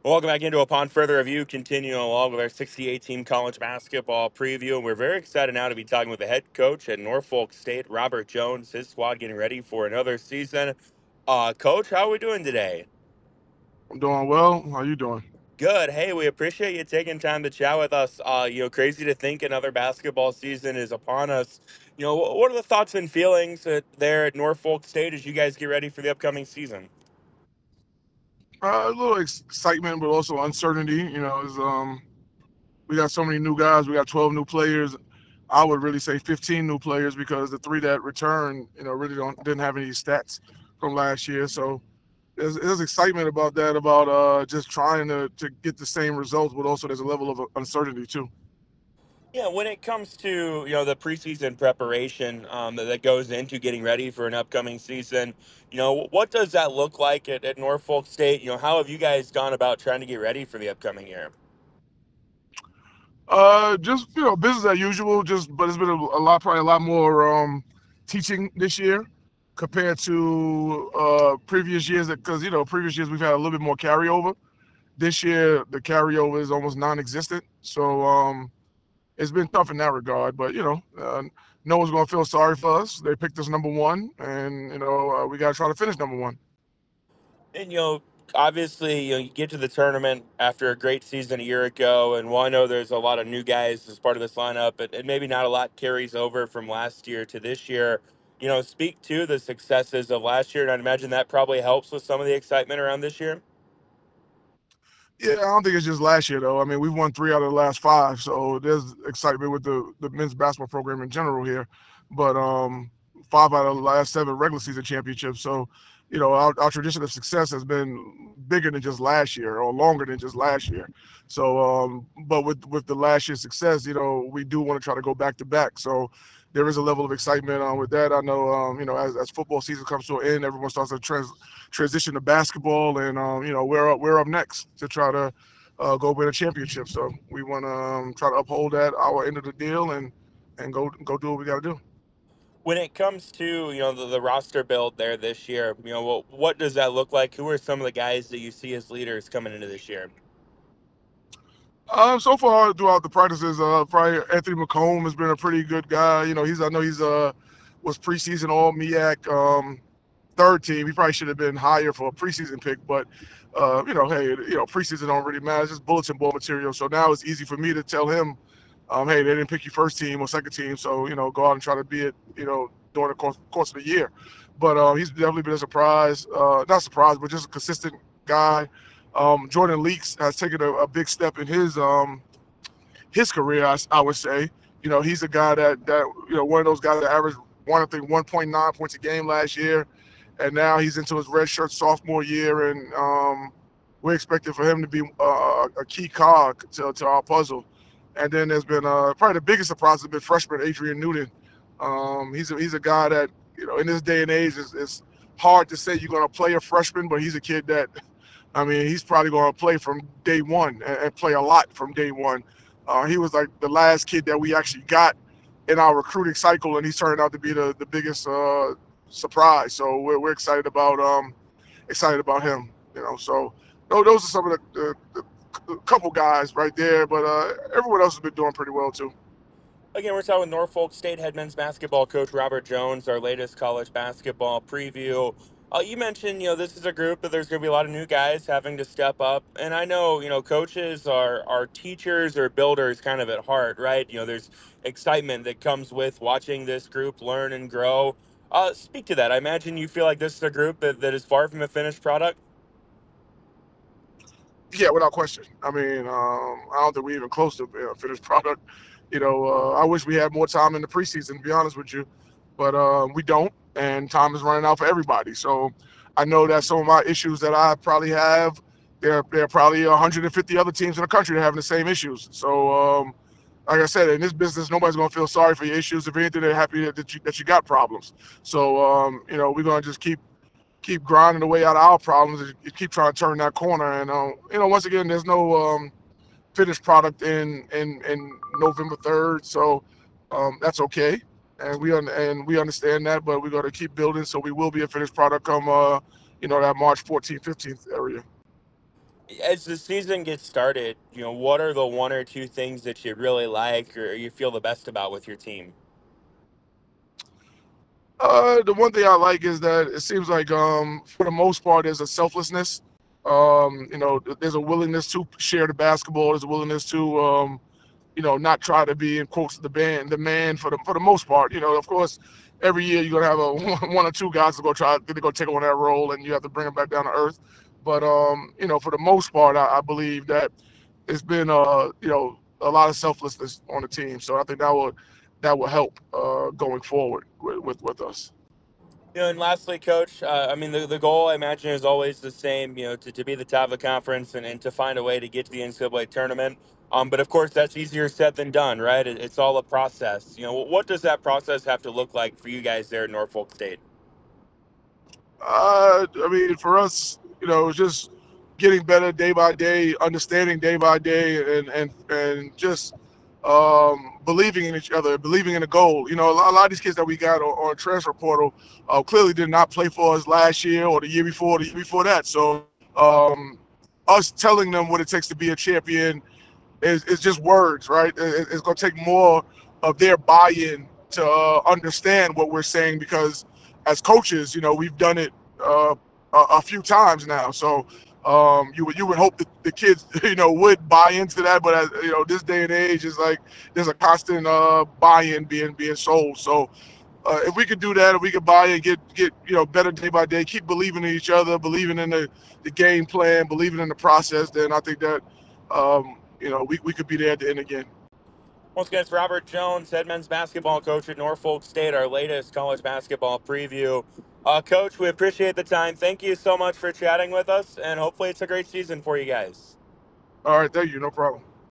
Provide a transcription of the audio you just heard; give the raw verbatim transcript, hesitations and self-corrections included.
Welcome back into Upon Further Review, continuing along with our sixty-eight team college basketball preview. And we're very excited now to be talking with the head coach at Norfolk State, Robert Jones, his squad getting ready for another season. Uh, coach, how are we doing today? I'm doing well. How you doing? Good. Hey, we appreciate you taking time to chat with us. Uh, you know, crazy to think another basketball season is upon us. You know, wh- what are the thoughts and feelings at, there at Norfolk State as you guys get ready for the upcoming season? Uh, a little ex- excitement, but also uncertainty. You know, is um we got so many new guys. We got twelve new players. I would really say fifteen new players because the three that returned, you know, really don't didn't have any stats from last year. So there's, there's excitement about that, about uh just trying to to get the same results, but also there's a level of uncertainty too. Yeah, when it comes to you know the preseason preparation um, that, that goes into getting ready for an upcoming season, you know what does that look like at, at Norfolk State? You know how have you guys gone about trying to get ready for the upcoming year? Uh, just you know, business as usual. Just but it's been a, a lot, probably a lot more um, teaching this year compared to uh, previous years. Because you know, previous years we've had a little bit more carryover. This year the carryover is almost non-existent. So um, it's been tough in that regard. But you know, uh, no one's gonna feel sorry for us. They picked us number one, and you know, uh, we gotta try to finish number one. And you know, obviously, you know, you get to the tournament after a great season a year ago, and while I know there's a lot of new guys as part of this lineup, and, and maybe not a lot carries over from last year to this year. You know, speak to the successes of last year, and I'd imagine that probably helps with some of the excitement around this year. Yeah, I don't think it's just last year though. I mean, we've won three out of the last five, so there's excitement with the the men's basketball program in general here. But um, five out of the last seven regular season championships. So, you know, our, our tradition of success has been bigger than just last year, or longer than just last year. So, um, but with with the last year's success, you know, we do want to try to go back to back. So. There is a level of excitement um, with that. I know, um, you know, as, as football season comes to an end, everyone starts to trans, transition to basketball, and um, you know we're up, we're up next to try to uh, go win a championship. So we want to um, try to uphold that our end of the deal and and go go do what we got to do. When it comes to you know the, the roster build there this year, you know what what does that look like? Who are some of the guys that you see as leaders coming into this year? Um, so far throughout the practices, uh, probably Anthony McComb has been a pretty good guy. You know, he's I know he's uh was preseason All M E A C um, third team. He probably should have been higher for a preseason pick, but uh, you know, hey, you know, preseason don't really matter. It's just bulletin board material. So now it's easy for me to tell him, um, hey, they didn't pick you first team or second team, so you know, go out and try to be it, you know, during the course, course of the year. But uh, he's definitely been a surprise, uh, not surprise, but just a consistent guy. Um, Jordan Leaks has taken a, a big step in his um, his career. I, I would say, you know, he's a guy that that you know one of those guys that averaged one I think one point nine points a game last year, and now he's into his redshirt sophomore year, and um, we're expecting for him to be uh, a key cog to, to our puzzle. And then there's been uh, probably the biggest surprise has been freshman Adrian Newton. Um, he's a, he's a guy that you know in this day and age it's, it's hard to say you're going to play a freshman, but he's a kid that I mean he's probably going to play from day one and, and play a lot from day one. Uh, he was like the last kid that we actually got in our recruiting cycle, and he's turned out to be the the biggest uh, surprise. So we're, we're excited about um excited about him. You know, so tho- those are some of the, the, the couple guys right there, but uh, everyone else has been doing pretty well too. Again, we're talking with Norfolk State head men's basketball coach Robert Jones, our latest college basketball preview. Uh, you mentioned, you know, this is a group that there's going to be a lot of new guys having to step up. And I know, you know, coaches are, are teachers or builders kind of at heart, right? You know, there's excitement that comes with watching this group learn and grow. Uh, speak to that. I imagine you feel like this is a group that, that is far from a finished product. Yeah, without question. I mean, um, I don't think we're even close to a finished product. You know, uh, I wish we had more time in the preseason, to be honest with you, but uh, we don't, and time is running out for everybody. So I know that some of my issues that I probably have, there there are probably one hundred fifty other teams in the country that are having the same issues. So um, like I said, in this business, nobody's gonna feel sorry for your issues. If anything, they're happy that that you that you got problems. So um, you know, we're gonna just keep keep grinding away out of our problems and keep trying to turn that corner. And uh, you know, once again, there's no um, finished product in in in November third, so um, that's okay. And we un- and we understand that, but we're gonna keep building, so we will be a finished product come uh, you know that March fourteenth, fifteenth area. As the season gets started, you know, what are the one or two things that you really like or you feel the best about with your team? Uh, the one thing I like is that it seems like, um, for the most part, there's a selflessness. Um, you know, there's a willingness to share the basketball. There's a willingness to, um, you know, not try to be in quotes the band, the man for the for the most part. You know, of course, every year you're gonna have a one or two guys to go try to go take on that role, and you have to bring them back down to earth. But um, you know, for the most part, I, I believe that it's been uh, you know, a lot of selflessness on the team. So I think that will that will help uh, going forward with, with with us. You know, and lastly, Coach, uh, I mean, the, the goal I imagine is always the same, you know, to, to be the top of the conference and, and to find a way to get to the N C double A tournament. Um, but of course, that's easier said than done, right? It, it's all a process. You know, what does that process have to look like for you guys there at Norfolk State? Uh, I mean, for us, you know, it's just getting better day by day, understanding day by day, and and and just um, believing in each other, believing in the goal. You know, a lot, a lot of these kids that we got on, on transfer portal uh, clearly did not play for us last year or the year before, the year before that. So, um, us telling them what it takes to be a champion is, is just words, right? It, it's going to take more of their buy-in to uh, understand what we're saying, because as coaches, you know, we've done it uh, a, a few times now. So um, you would you would hope that the kids, you know, would buy into that. But as you know, this day and age is like there's a constant uh, buy-in being being sold. So uh, if we could do that, if we could buy and get get you know better day by day, keep believing in each other, believing in the, the game plan, believing in the process, then I think that um, you know we, we could be there at the end again. Once again, it's Robert Jones, head men's basketball coach at Norfolk State, our latest college basketball preview. Uh, Coach, we appreciate the time. Thank you so much for chatting with us, and hopefully it's a great season for you guys. All right, thank you, no problem.